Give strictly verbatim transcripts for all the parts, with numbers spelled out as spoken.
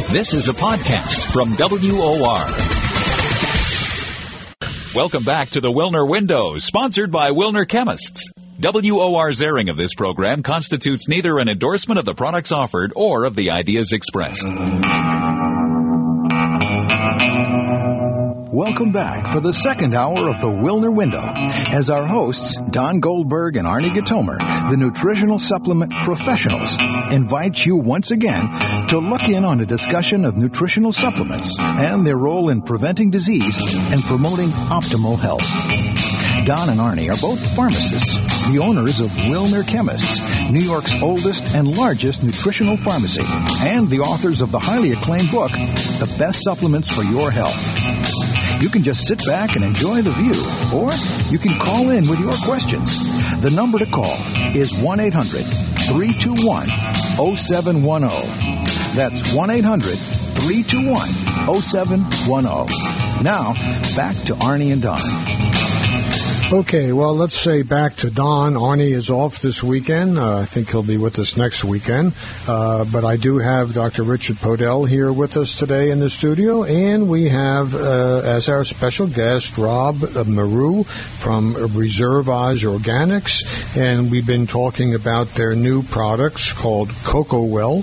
This is a podcast from W O R. Welcome back to the Wilner Window, sponsored by Wilner Chemists. W O R's airing of this program constitutes neither an endorsement of the products offered or of the ideas expressed. Welcome back for the second hour of the Wilner Window as our hosts, Don Goldberg and Arnie Gatomer, the nutritional supplement professionals, invite you once again to look in on a discussion of nutritional supplements and their role in preventing disease and promoting optimal health. Don and Arnie are both pharmacists, the owners of Wilner Chemists, New York's oldest and largest nutritional pharmacy, and the authors of the highly acclaimed book, The Best Supplements for Your Health. You can just sit back and enjoy the view, or you can call in with your questions. The number to call is one eight hundred three two one oh seven one oh. That's one eight hundred three two one oh seven one oh. Now, back to Arnie and Don. Okay, well, let's say back to Don. Arnie is off this weekend. Uh, I think he'll be with us next weekend. Uh, but I do have Doctor Richard Podell here with us today in the studio. And we have, uh, as our special guest, Rob Maru from Reservage Organics. And we've been talking about their new products called Coco Well.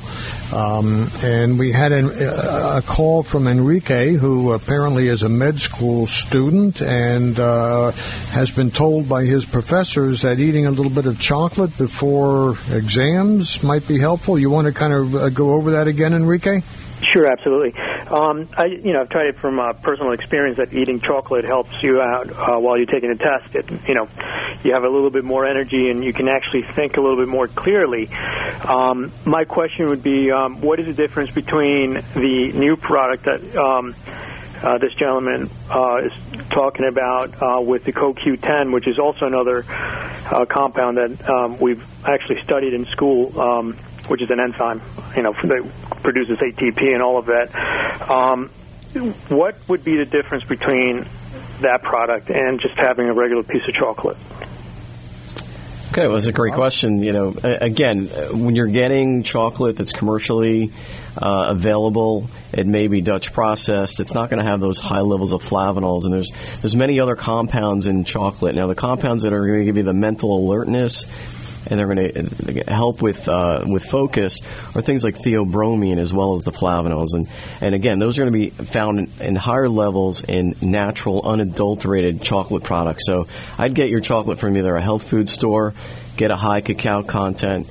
Um, and we had an, a call from Enrique, who apparently is a med school student and uh, has been told by his professors that eating a little bit of chocolate before exams might be helpful. You want to kind of uh, go over that again, Enrique? Sure, absolutely. Um, I, you know, I've tried it from uh, personal experience that eating chocolate helps you out uh, while you're taking a test. It, you know, you have a little bit more energy and you can actually think a little bit more clearly. Um, my question would be, um, what is the difference between the new product that um, uh, this gentleman uh, is talking about uh, with the Co Q ten, which is also another uh, compound that um, we've actually studied in school, um, which is an enzyme, you know, that produces A T P and all of that. Um, what would be the difference between that product and just having a regular piece of chocolate? Okay, well, that's a great question. You know, again, when you're getting chocolate that's commercially uh, available, it may be Dutch processed. It's not going to have those high levels of flavanols, and there's there's many other compounds in chocolate. Now, the compounds that are going to give you the mental alertness and they're going to help with uh, with focus are things like theobromine as well as the flavanols. And, and again, those are going to be found in, in higher levels in natural, unadulterated chocolate products. So I'd get your chocolate from either a health food store, get a high cacao content,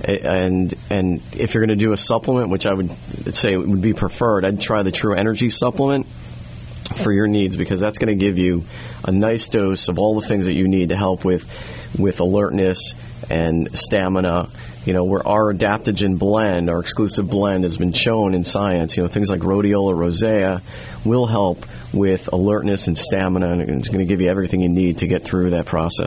and and if you're going to do a supplement, which I would say would be preferred, I'd try the True Energy supplement for your needs, because that's going to give you a nice dose of all the things that you need to help with with alertness and stamina. You know, where our adaptogen blend, our exclusive blend, has been shown in science, you know, things like rhodiola rosea will help with alertness and stamina, and it's going to give you everything you need to get through that process.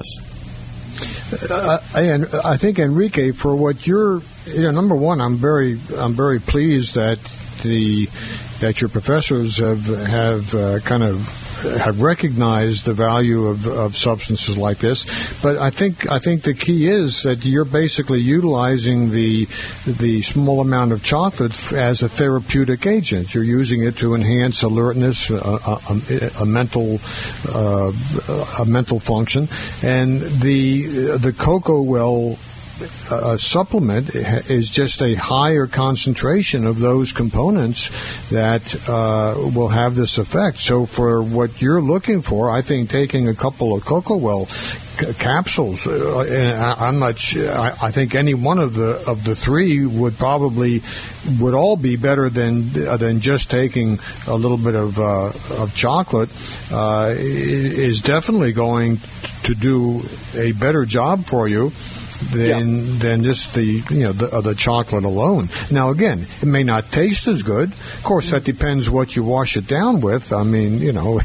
Uh, and I think, Enrique, for what you're, you know, number one, I'm very, I'm very pleased that the that your professors have have uh, kind of have recognized the value of, of substances like this. But I think I think the key is that you're basically utilizing the the small amount of chocolate as a therapeutic agent. You're using it to enhance alertness, a, a, a mental uh, a mental function, and the the Coco Well a supplement is just a higher concentration of those components that uh, will have this effect. So for what you're looking for, I think taking a couple of Coco Well c- capsules, uh, and I'm not sure, I, I think any one of the of the three would probably would all be better than uh, than just taking a little bit of uh, of chocolate. Uh, is definitely going to do a better job for you than yeah. than just the you know the, uh, the chocolate alone. Now again, it may not taste as good. Of course, that depends what you wash it down with. I mean, you know,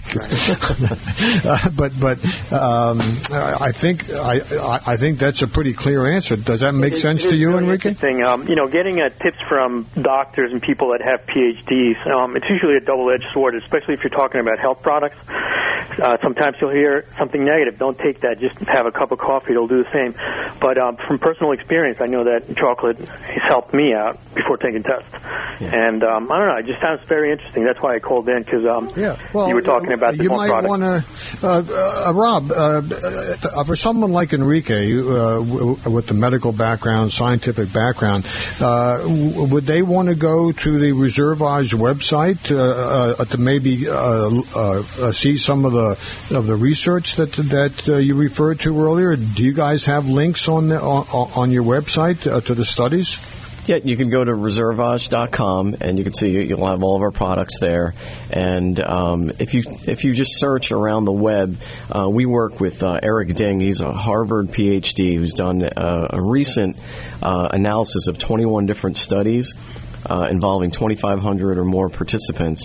uh, but but um, I think I I think that's a pretty clear answer. Does that make it, sense it to you, really Enrique? Interesting. Um, you know, getting uh, tips from doctors and people that have P H Ds, um, it's usually a double-edged sword, especially if you're talking about health products. uh, sometimes you'll hear something negative. Don't take that. Just have a cup of coffee. It'll do the same. But um, from personal experience, I know that chocolate has helped me out before taking tests. Yeah. And um, I don't know. It just sounds very interesting. That's why I called in, because um, yeah. well, you were talking about the you one product. You might want to, uh, uh, Rob, uh, uh, for someone like Enrique, uh, w- with the medical background, scientific background, uh, w- would they want to go to the Reservage website uh, uh, to maybe uh, uh, uh, see some of the of the research that that uh, you referred to earlier? Do you guys have links on the, on, on your website uh, to the studies? Yeah, you can go to reservage dot com and you can see you'll have all of our products there. And um, if you if you just search around the web, uh, we work with uh, Eric Ding. He's a Harvard P H D who's done uh, a recent uh, analysis of twenty-one different studies uh, involving twenty-five hundred or more participants.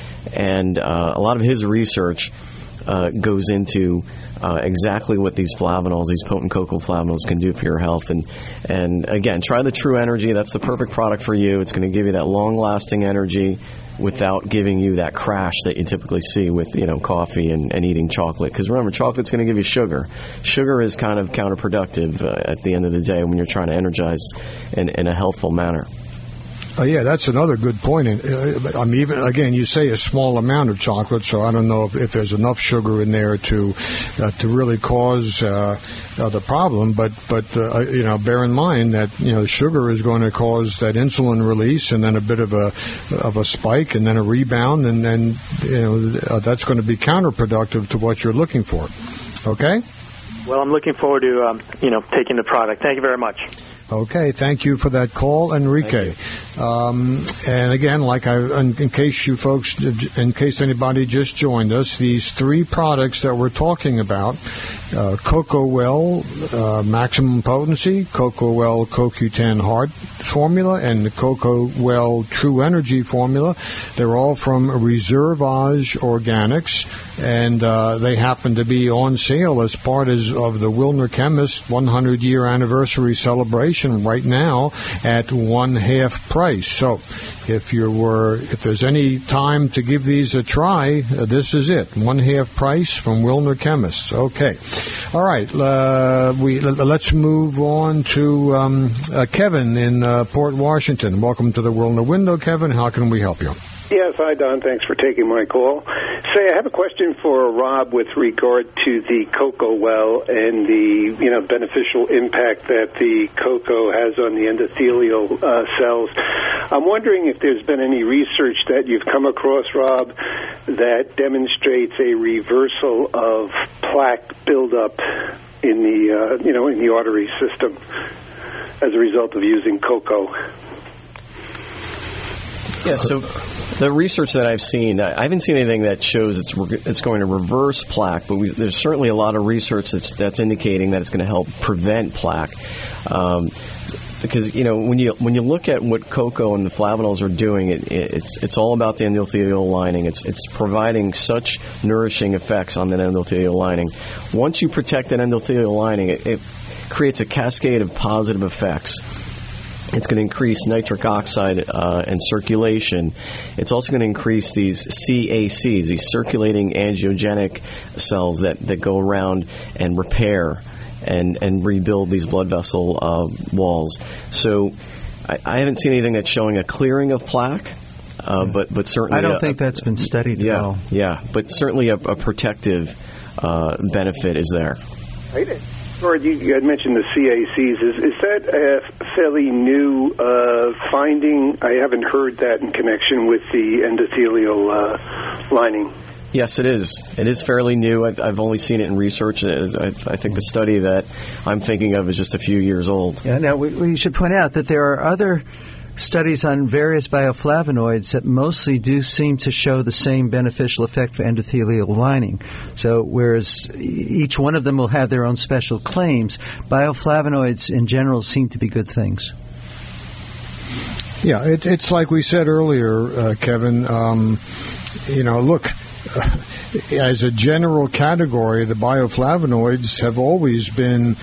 And uh, a lot of his research Uh, goes into uh, exactly what these flavanols, these potent cocoa flavanols, can do for your health. And and again, try the True Energy. That's the perfect product for you. It's going to give you that long-lasting energy without giving you that crash that you typically see with, you know, coffee and, and eating chocolate. Because remember, chocolate's going to give you sugar. Sugar is kind of counterproductive uh, at the end of the day when you're trying to energize in, in a healthful manner. Uh, yeah, that's another good point. Uh, I mean, even again, you say a small amount of chocolate, so I don't know if, if there's enough sugar in there to uh, to really cause uh, uh, the problem. But but uh, you know, bear in mind that you know sugar is going to cause that insulin release, and then a bit of a of a spike, and then a rebound, and then you know uh, that's going to be counterproductive to what you're looking for. Okay. Well, I'm looking forward to um, you know taking the product. Thank you very much. Okay, thank you for that call, Enrique. Um, and again, like I, in, in case you folks, in case anybody just joined us, these three products that we're talking about, uh, Cocoa Well uh, Maximum Potency, Cocoa Well Co Q ten Heart Formula, and the Cocoa Well True Energy Formula, they're all from Reservage Organics, and uh, they happen to be on sale as part of the Wilner Chemist one hundred year anniversary celebration right now at one half price. So if you were, if there's any time to give these a try, uh, this is it. One half price from Wilner Chemists. Okay. All right. Uh, we let's move on to um, uh, Kevin in uh, Port Washington. Welcome to the Wilner Window, Kevin. How can we help you? Yes, hi, Don. Thanks for taking my call. Say, I have a question for Rob with regard to the Cocoa Well and the, you know, beneficial impact that the cocoa has on the endothelial uh, cells. I'm wondering if there's been any research that you've come across, Rob, that demonstrates a reversal of plaque buildup in the, uh, you know, in the artery system as a result of using cocoa. Yeah, so the research that I've seen, I haven't seen anything that shows it's it's going to reverse plaque, but we, there's certainly a lot of research that's, that's indicating that it's going to help prevent plaque. Um, because, you know, when you when you look at what cocoa and the flavanols are doing, it, it, it's it's all about the endothelial lining. It's it's providing such nourishing effects on that endothelial lining. Once you protect that endothelial lining, it, it creates a cascade of positive effects. It's going to increase nitric oxide uh, and circulation. It's also going to increase these C A Cs, these circulating angiogenic cells that, that go around and repair and, and rebuild these blood vessel uh, walls. So I, I haven't seen anything that's showing a clearing of plaque, uh, yeah. but, but certainly... I don't a, think that's been studied yeah, at all. Yeah, but certainly a, a protective uh, benefit is there. Right. Or you, you had mentioned the C A Cs. Is, is that a fairly new uh, finding? I haven't heard that in connection with the endothelial uh, lining. Yes, it is. It is fairly new. I've, I've only seen it in research. I, I think the study that I'm thinking of is just a few years old. Yeah. Now, we, we should point out that there are other studies on various bioflavonoids that mostly do seem to show the same beneficial effect for endothelial lining. So whereas each one of them will have their own special claims, bioflavonoids in general seem to be good things. Yeah, it, it's like we said earlier, uh, Kevin. Um, you know, look, as a general category, the bioflavonoids have always been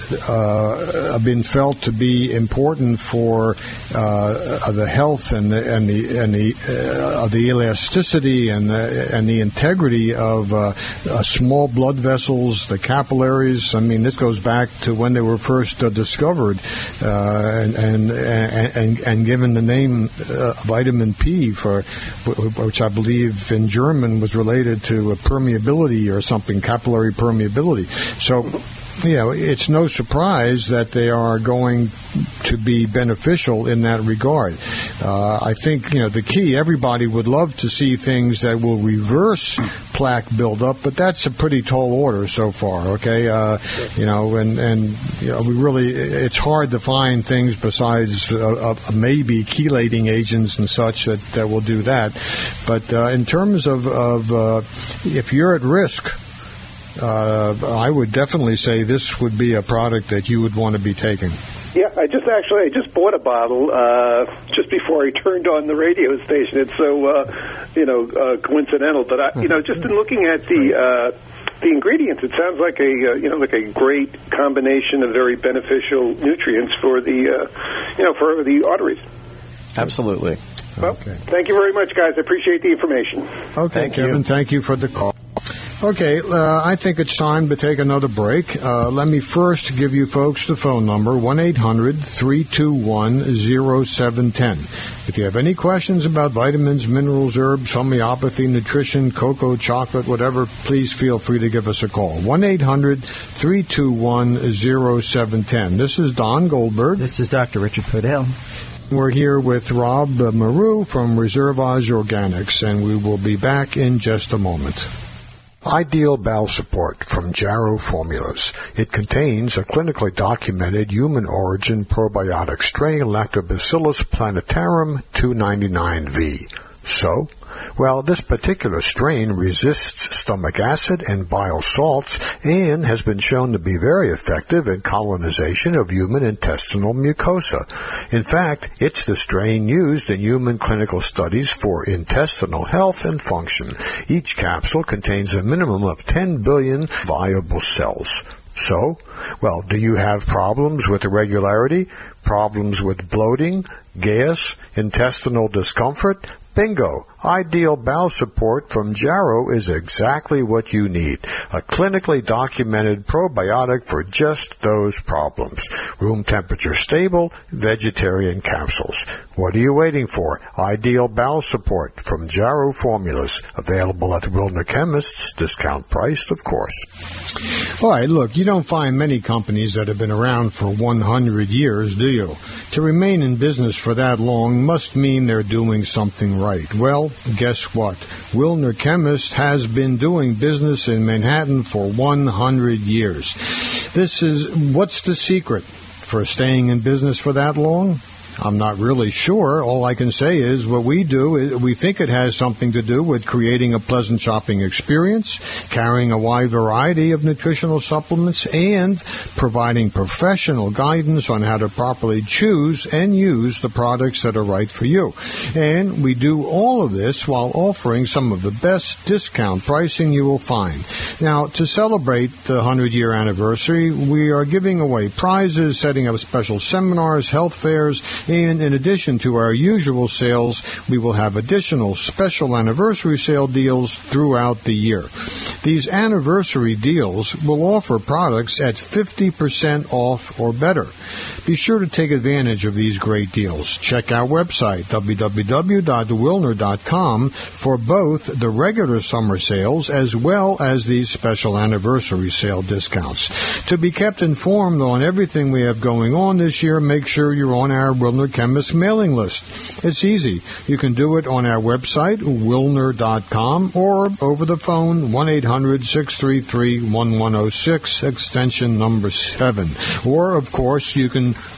uh, been felt to be important for uh, the health and the and the and the, uh, the elasticity and the, and the integrity of uh, uh, small blood vessels, the capillaries. I mean, this goes back to when they were first uh, discovered uh, and, and and and given the name uh, vitamin P, for which I believe in German was related to a permeability or something, capillary permeability. So, you know, it's no surprise that they are going to be beneficial in that regard. Uh, I think, you know, the key, everybody would love to see things that will reverse plaque buildup, but that's a pretty tall order so far, okay? Uh, you know, and, and you know, we really, it's hard to find things besides uh, uh, maybe chelating agents and such that, that will do that. But uh, in terms of, of uh, if you're at risk, Uh, I would definitely say this would be a product that you would want to be taking. Yeah, I just actually I just bought a bottle uh, just before I turned on the radio station. It's so uh, you know uh, coincidental, but I, you know, just in looking at the uh, the ingredients, it sounds like a uh, you know like a great combination of very beneficial nutrients for the uh, you know for the arteries. Absolutely. Well, Okay. thank you very much, guys. I appreciate the information. Okay, Thank Kevin, you. thank you for the call. Okay, uh, I think it's time to take another break. Uh, let me first give you folks the phone number, one eight hundred three two one oh seven one oh. If you have any questions about vitamins, minerals, herbs, homeopathy, nutrition, cocoa, chocolate, whatever, please feel free to give us a call. one eight hundred three two one oh seven one oh. This is Don Goldberg. This is Doctor Richard Podell. We're here with Rob Maru from Reservage Organics, and we will be back in just a moment. Ideal Bowel Support from Jarrow Formulas. It contains a clinically documented human-origin probiotic strain, Lactobacillus plantarum two ninety-nine V. So, well, this particular strain resists stomach acid and bile salts and has been shown to be very effective in colonization of human intestinal mucosa. In fact, it's the strain used in human clinical studies for intestinal health and function. Each capsule contains a minimum of ten billion viable cells. So, well, do you have problems with irregularity, problems with bloating, gas, intestinal discomfort? Bingo! Ideal Bowel Support from Jarrow is exactly what you need. A clinically documented probiotic for just those problems. Room temperature stable, vegetarian capsules. What are you waiting for? Ideal Bowel Support from Jarrow Formulas. Available at the Wilner Chemists. Discount priced, of course. All right, look, you don't find many companies that have been around for one hundred years, do you? To remain in business for that long must mean they're doing something right. Well, guess what? Wilner Chemist has been doing business in Manhattan for one hundred years. This is, what's the secret for staying in business for that long? I'm not really sure. All I can say is what we do is we think it has something to do with creating a pleasant shopping experience, carrying a wide variety of nutritional supplements, and providing professional guidance on how to properly choose and use the products that are right for you. And we do all of this while offering some of the best discount pricing you will find. Now, to celebrate the one hundred year anniversary, we are giving away prizes, setting up special seminars, health fairs, and in addition to our usual sales, we will have additional special anniversary sale deals throughout the year. These anniversary deals will offer products at fifty percent off or better. Be sure to take advantage of these great deals. Check our website, w w w dot wilner dot com, for both the regular summer sales as well as these special anniversary sale discounts. To be kept informed on everything we have going on this year, make sure you're on our Wilner Chemist mailing list. It's easy. You can do it on our website, wilner dot com, or over the phone, one eight hundred six three three one one oh six, extension number seven. Or, of course, you can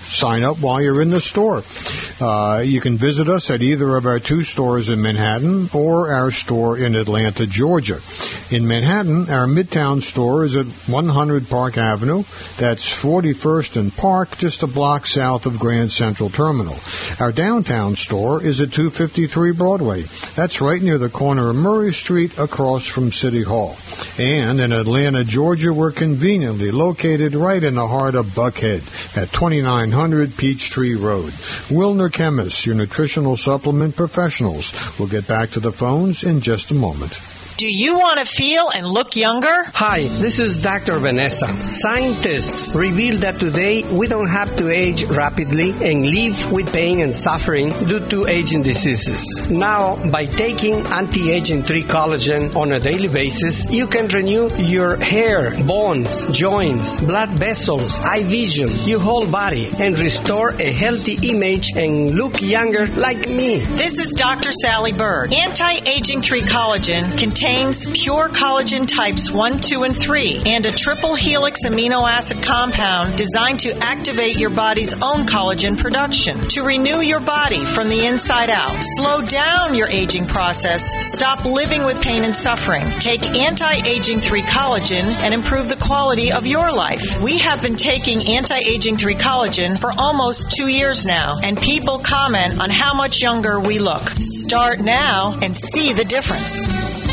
sign up while you're in the store. Uh, you can visit us at either of our two stores in Manhattan or our store in Atlanta, Georgia. In Manhattan, our Midtown store is at one hundred Park Avenue. That's forty-first and Park, just a block south of Grand Central Terminal. Our downtown store is at two fifty-three Broadway. That's right near the corner of Murray Street across from City Hall. And in Atlanta, Georgia, we're conveniently located right in the heart of Buckhead at twenty-nine hundred Peachtree Road. Wilner Chemists, your nutritional supplement professionals. We'll get back to the phones in just a moment. Do you want to feel and look younger? Hi, this is Doctor Vanessa. Scientists reveal that today we don't have to age rapidly and live with pain and suffering due to aging diseases. Now, by taking anti-aging three collagen on a daily basis, you can renew your hair, bones, joints, blood vessels, eye vision, your whole body, and restore a healthy image and look younger like me. This is Doctor Sally Bird. Anti-aging three collagen contains pure collagen types one, two, and three, and a triple helix amino acid compound designed to activate your body's own collagen production, to renew your body from the inside out, slow down your aging process, stop living with pain and suffering. Take anti-aging three collagen and improve the quality of your life. We have been taking anti-aging three collagen for almost two years now, and people comment on how much younger we look. Start now and see the difference.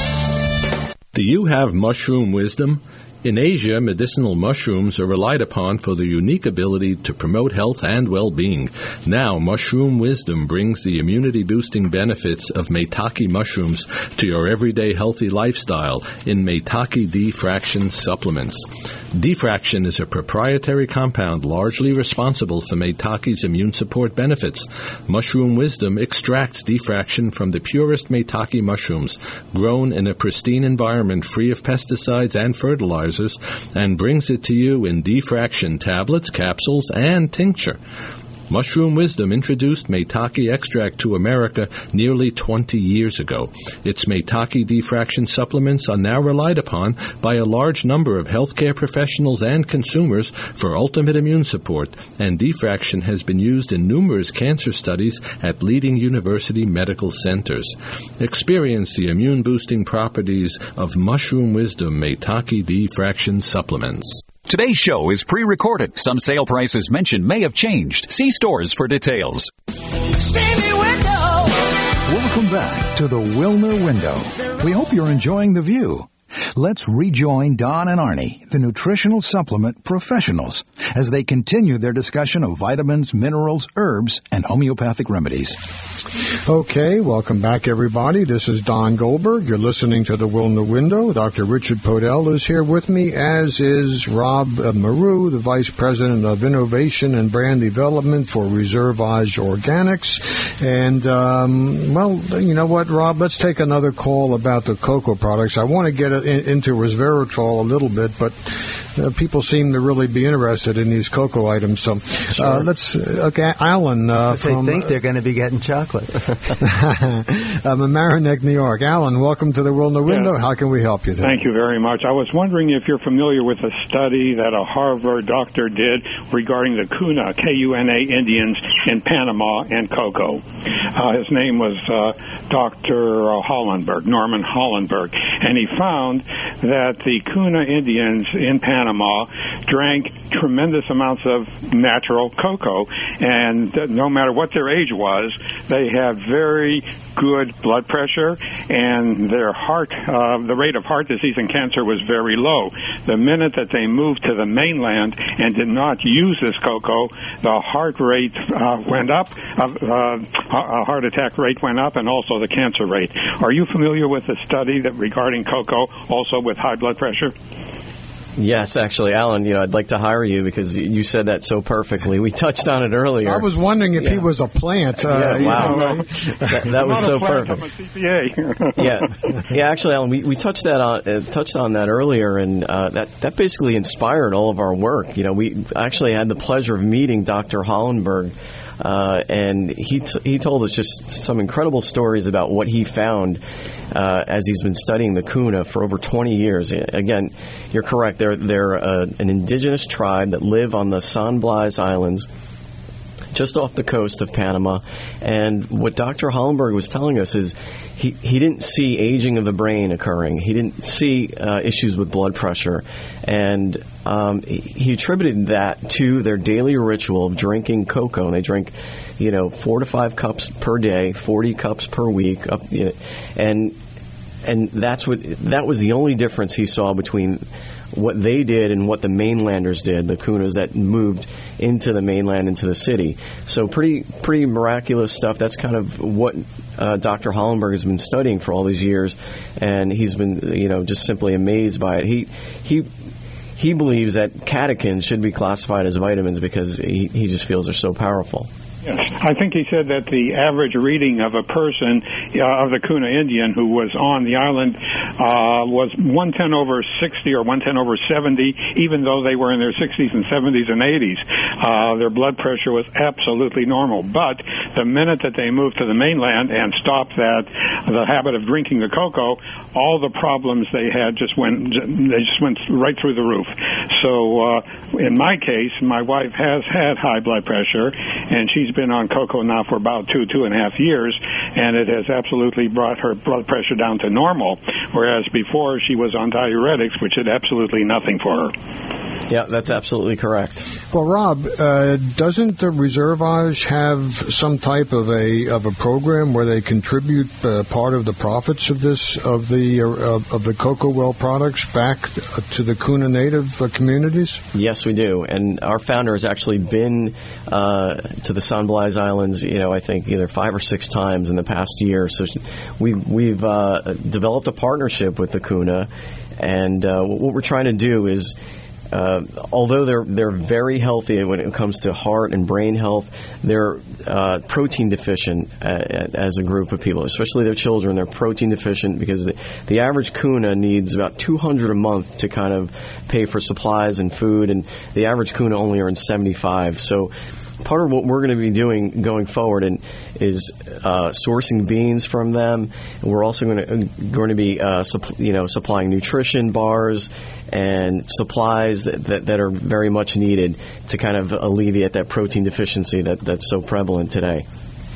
Do you have mushroom wisdom? In Asia, medicinal mushrooms are relied upon for their unique ability to promote health and well-being. Now, Mushroom Wisdom brings the immunity-boosting benefits of Maitake mushrooms to your everyday healthy lifestyle in Maitake D-Fraction supplements. D-Fraction is a proprietary compound largely responsible for Maitake's immune support benefits. Mushroom Wisdom extracts D-Fraction from the purest Maitake mushrooms, grown in a pristine environment free of pesticides and fertilizers, and brings it to you in D-Fraction tablets, capsules, and tincture. Mushroom Wisdom introduced Maitake extract to America nearly twenty years ago. Its Maitake D-Fraction supplements are now relied upon by a large number of healthcare professionals and consumers for ultimate immune support, and D-Fraction has been used in numerous cancer studies at leading university medical centers. Experience the immune-boosting properties of Mushroom Wisdom Maitake D-Fraction supplements. Today's show is pre-recorded. Some sale prices mentioned may have changed. See stores for details. Welcome back to the Wilner Window. We hope you're enjoying the view. Let's rejoin Don and Arnie, the nutritional supplement professionals, as they continue their discussion of vitamins, minerals, herbs, and homeopathic remedies. Okay, welcome back, everybody. This is Don Goldberg. You're listening to the Wilner Window. Doctor Richard Podell is here with me, as is Rob Maru, the Vice President of Innovation and Brand Development for Reservage Organics. And, um, well, you know what, Rob? Let's take another call about the cocoa products. I want to get in, into resveratrol a little bit, but uh, people seem to really be interested in these cocoa items. So sure. uh, let's, okay, Alan. Uh, they from, think they're going to be getting chocolate. I'm in Mamaroneck, New York. Alan, welcome to the Wilner Window. Yeah. How can we help you today? Thank you very much. I was wondering if you're familiar with a study that a Harvard doctor did regarding the Kuna, K U N A Indians in Panama and cocoa. Uh, his name was uh, Doctor Hollenberg, Norman Hollenberg, and he found that the Kuna Indians in Panama drank tremendous amounts of natural cocoa, and uh, no matter what their age was, they had very good blood pressure, and their heart, uh, the rate of heart disease and cancer was very low. The minute that they moved to the mainland and did not use this cocoa, the heart rate uh, went up, uh, uh, a heart attack rate went up, and also the cancer rate. Are you familiar with the study that regarding cocoa, also with high blood pressure? Yes, actually, Alan, you know, I'd like to hire you because you said that so perfectly. We touched on it earlier. I was wondering if yeah. he was a plant. Uh, yeah, wow. You know, that, that was so plant, perfect. I'm a C P A. yeah, yeah. Actually, Alan, we, we touched that on uh, touched on that earlier, and uh, that that basically inspired all of our work. You know, we actually had the pleasure of meeting Doctor Hollenberg. Uh, and he t- he told us just some incredible stories about what he found uh, as he's been studying the Kuna for over twenty years. Again, you're correct. They're they're uh, an indigenous tribe that live on the San Blas Islands just off the coast of Panama. And what Doctor Hollenberg was telling us is he, he didn't see aging of the brain occurring. He didn't see uh, issues with blood pressure. And um, he, he attributed that to their daily ritual of drinking cocoa. And they drink, you know, four to five cups per day, forty cups per week. Up, you know, and and that's what that was the only difference he saw between what they did and what the mainlanders did, the Kunas that moved into the mainland, into the city. So pretty pretty miraculous stuff. That's kind of what uh, Doctor Hollenberg has been studying for all these years, and he's been, you know, just simply amazed by it. He he he believes that catechins should be classified as vitamins because he, he just feels they're so powerful. Yes, I think he said that the average reading of a person, uh, of the Kuna Indian who was on the island, uh, was one ten over sixty or one ten over seventy, even though they were in their sixties and seventies and eighties. Uh, their blood pressure was absolutely normal. But the minute that they moved to the mainland and stopped that, the habit of drinking the cocoa, all the problems they had just went, they just went right through the roof. So, uh, in my case, my wife has had high blood pressure, and she's been on cocoa now for about two, two and a half years, and it has absolutely brought her blood pressure down to normal, whereas before she was on diuretics, which did absolutely nothing for her. Yeah, that's absolutely correct. Well, Rob, uh, doesn't the Reservage have some type of a of a program where they contribute uh, part of the profits of this of the uh, of the Cocoa Well products back to the Kuna Native uh, communities? Yes, we do, and our founder has actually been uh, to the San Blas Islands. You know, I think either five or six times in the past year. So we've we've uh, developed a partnership with the Kuna, and uh, what we're trying to do is. Uh, although they're they're very healthy when it comes to heart and brain health, they're uh, protein deficient uh, as a group of people, especially their children. They're protein deficient because the, the average Kuna needs about two hundred a month to kind of pay for supplies and food, and the average Kuna only earns seventy-five. So part of what we're going to be doing going forward and is uh, sourcing beans from them. And we're also going to going to be uh, supp- you know supplying nutrition bars and supplies that, that, that are very much needed to kind of alleviate that protein deficiency that, that's so prevalent today.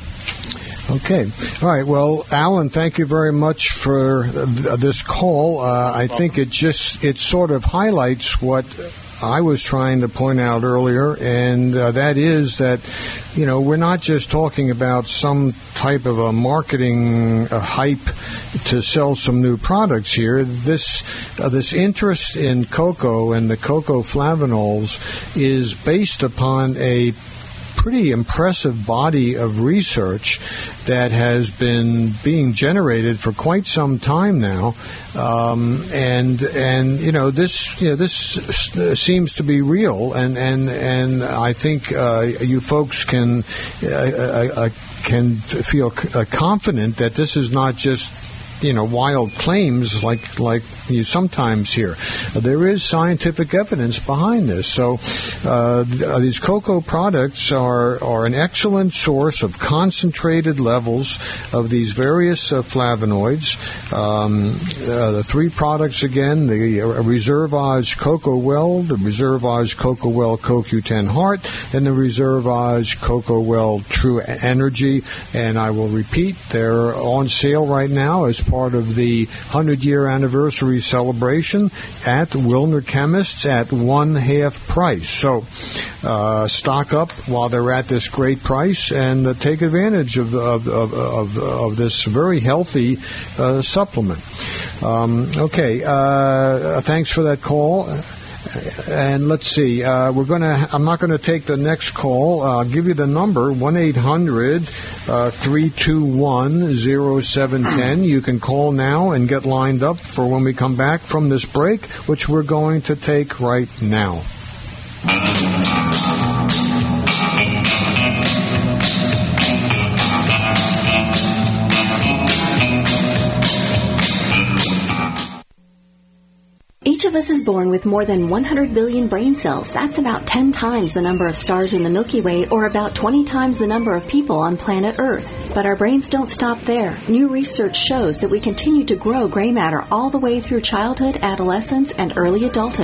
Okay. All right. Well, Alan, thank you very much for th- this call. Uh, I think it just it sort of highlights what I was trying to point out earlier, and uh, that is that, you know, we're not just talking about some type of a marketing uh, hype to sell some new products here. This uh, this interest in cocoa and the cocoa flavanols is based upon a pretty impressive body of research that has been being generated for quite some time now, um, and and you know this you know this seems to be real, and and and I think uh, you folks can uh, uh, can feel uh, confident that this is not just, you know, wild claims like like you sometimes hear. Uh, there is scientific evidence behind this. So uh, th- these cocoa products are are an excellent source of concentrated levels of these various uh, flavonoids. Um, uh, the three products again: the uh, Reservage Cocoa Well, the Reservage Cocoa Well Co Q ten Heart, and the Reservage Cocoa Well True Energy. And I will repeat, they're on sale right now as part of the hundred-year anniversary celebration at Wilner Chemists at one half price. So uh, stock up while they're at this great price and uh, take advantage of of, of, of, of this very healthy uh, supplement. Um, okay, uh, thanks for that call. And let's see, uh, we're going to, I'm not going to take the next call. Uh, I'll give you the number, one eight hundred three two one oh seven one oh. You can call now and get lined up for when we come back from this break, which we're going to take right now. Each of us is born with more than one hundred billion brain cells. That's about ten times the number of stars in the Milky Way, or about twenty times the number of people on planet Earth. But our brains don't stop there. New research shows that we continue to grow gray matter all the way through childhood, adolescence, and early adulthood.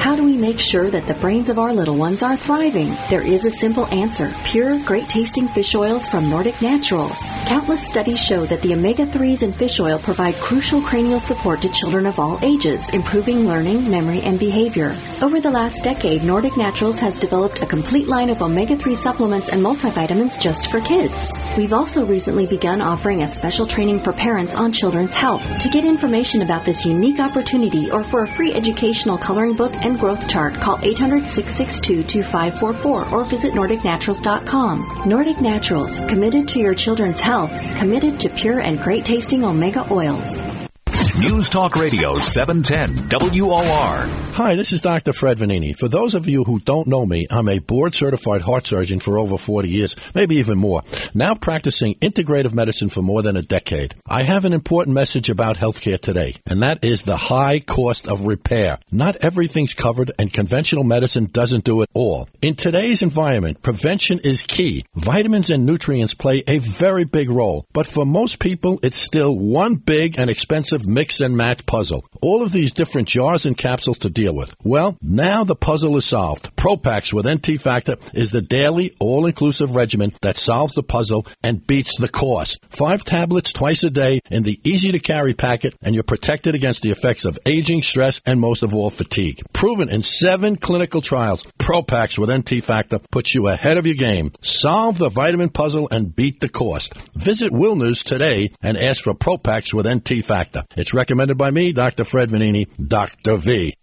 How do we make sure that the brains of our little ones are thriving? There is a simple answer. Pure, great-tasting fish oils from Nordic Naturals. Countless studies show that the omega threes in fish oil provide crucial cranial support to children of all ages, improving learning, memory, and behavior. Over the last decade, Nordic Naturals has developed a complete line of omega three supplements and multivitamins just for kids. We've also recently begun offering a special training for parents on children's health. To get information about this unique opportunity or for a free educational coloring book and growth chart, call eight hundred, six six two, two five four four or visit nordic naturals dot com. Nordic Naturals, committed to your children's health, committed to pure and great-tasting omega oils. News Talk Radio seven ten W O R. Hi, this is Doctor Fred Vanini. For those of you who don't know me, I'm a board-certified heart surgeon for over forty years, maybe even more, now practicing integrative medicine for more than a decade. I have an important message about healthcare today, and that is the high cost of repair. Not everything's covered, and conventional medicine doesn't do it all. In today's environment, prevention is key. Vitamins and nutrients play a very big role, but for most people, it's still one big and expensive mix and match puzzle. All of these different jars and capsules to deal with. Well, now the puzzle is solved. Propax with N T Factor is the daily, all-inclusive regimen that solves the puzzle and beats the cost. Five tablets twice a day in the easy-to-carry packet, and you're protected against the effects of aging, stress, and most of all, fatigue. Proven in seven clinical trials, Propax with N T Factor puts you ahead of your game. Solve the vitamin puzzle and beat the cost. Visit Wilner's today and ask for Propax with N T Factor. It's recommended by me, Doctor Fred Vanini, Doctor V.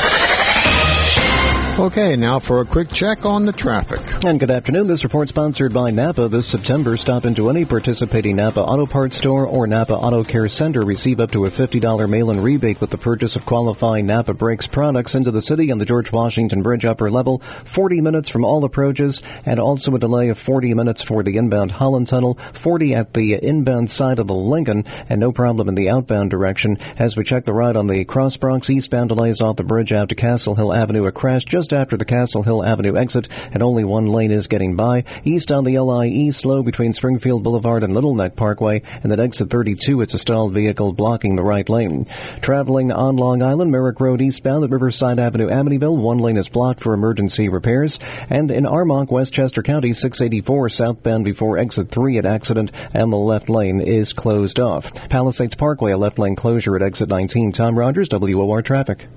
Okay, now for a quick check on the traffic. And good afternoon. This report sponsored by Napa. This September, stop into any participating Napa Auto Parts store or Napa Auto Care Center. Receive up to a fifty dollars mail-in rebate with the purchase of qualifying Napa Brakes products into the city on the George Washington Bridge upper level. forty minutes from all approaches, and also a delay of forty minutes for the inbound Holland Tunnel, forty at the inbound side of the Lincoln, and no problem in the outbound direction. As we check the ride on the Cross Bronx, eastbound delays off the bridge out to Castle Hill Avenue. A crash just after the Castle Hill Avenue exit, and only one lane is getting by. East on the L I E, slow between Springfield Boulevard and Little Neck Parkway, and at exit thirty-two, it's a stalled vehicle blocking the right lane. Traveling on Long Island, Merrick Road eastbound at Riverside Avenue, Amityville, one lane is blocked for emergency repairs. And in Armonk, Westchester County, six eighty-four southbound before exit three at accident, and the left lane is closed off. Palisades Parkway, a left lane closure at exit nineteen. Tom Rogers, W O R Traffic.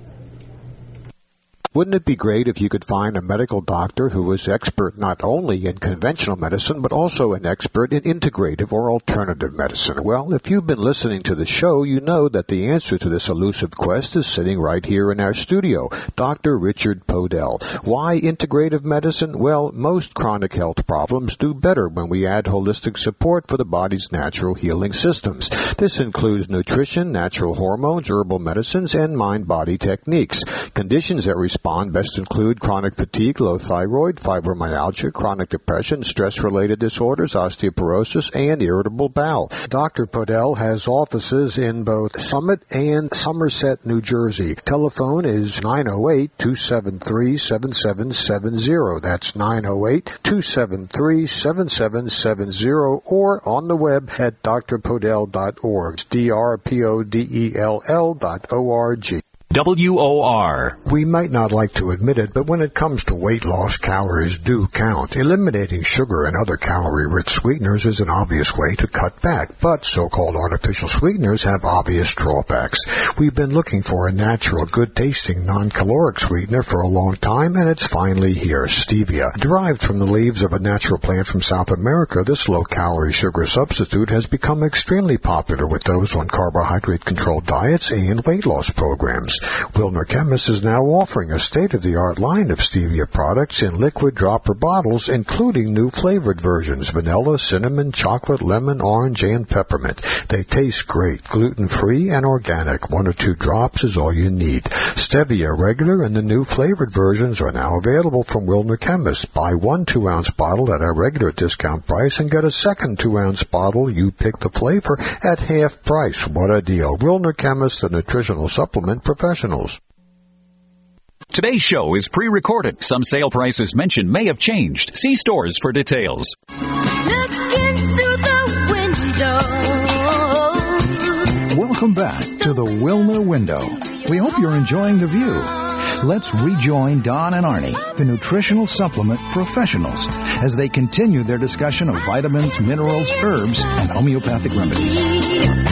Wouldn't it be great if you could find a medical doctor who was expert not only in conventional medicine, but also an expert in integrative or alternative medicine? Well, if you've been listening to the show, you know that the answer to this elusive quest is sitting right here in our studio, Doctor Richard Podell. Why integrative medicine? Well, most chronic health problems do better when we add holistic support for the body's natural healing systems. This includes nutrition, natural hormones, herbal medicines, and mind-body techniques. Conditions that respond best include chronic fatigue, low thyroid, fibromyalgia, chronic depression, stress-related disorders, osteoporosis, and irritable bowel. Doctor Podell has offices in both Summit and Somerset, New Jersey. Telephone is nine oh eight, two seven three, seven seven seven zero. That's nine oh eight, two seven three, seven seven seven zero, or on the web at d r podell dot org. It's D R P O D E L L dot O R G. W O R. We might not like to admit it, but when it comes to weight loss, calories do count. Eliminating sugar and other calorie-rich sweeteners is an obvious way to cut back, but so-called artificial sweeteners have obvious drawbacks. We've been looking for a natural, good-tasting, non-caloric sweetener for a long time, and it's finally here, stevia. Derived from the leaves of a natural plant from South America, this low-calorie sugar substitute has become extremely popular with those on carbohydrate-controlled diets and weight loss programs. Wilner Chemist is now offering a state-of-the-art line of stevia products in liquid dropper bottles, including new flavored versions, vanilla, cinnamon, chocolate, lemon, orange, and peppermint. They taste great, gluten-free, and organic. One or two drops is all you need. Stevia regular and the new flavored versions are now available from Wilner Chemist. Buy one two-ounce bottle at our regular discount price and get a second two-ounce bottle. You pick the flavor at half price. What a deal. Wilner Chemist, the nutritional supplement professionals. Today's show is pre-recorded. Some sale prices mentioned may have changed. See stores for details. Looking through the window. Welcome back to the Wilner Window. We hope you're enjoying the view. Let's rejoin Don and Arnie, the nutritional supplement professionals, as they continue their discussion of vitamins, minerals, herbs, and homeopathic remedies.